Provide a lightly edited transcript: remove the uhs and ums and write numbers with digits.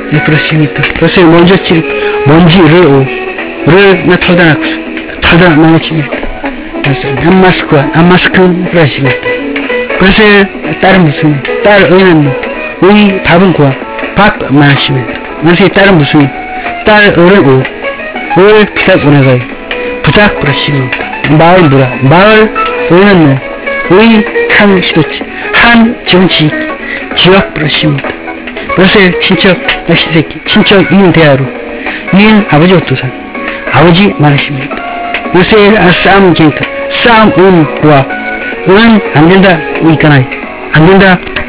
네, 그렇습니다. 그래서 먼지를 나 털다 나눠집니다. 그래서 남마스크 그러십니다. 그래서 딸은 무슨 딸 의는 의 밥은 구하 밥 마십니다. 그래서 딸은 무슨 딸 어른 을 부탁 오네가요. 부탁 그러십니다. 마을 의는 의 한 시도치 한 정치 지역 그러십니다. 그래서 친척 친척인 대하로 인 아버지 어떠사 아버지 많으십니다. 그래서 싸움 갱터 싸움 구하 은 안된다 있잖아요. 안된다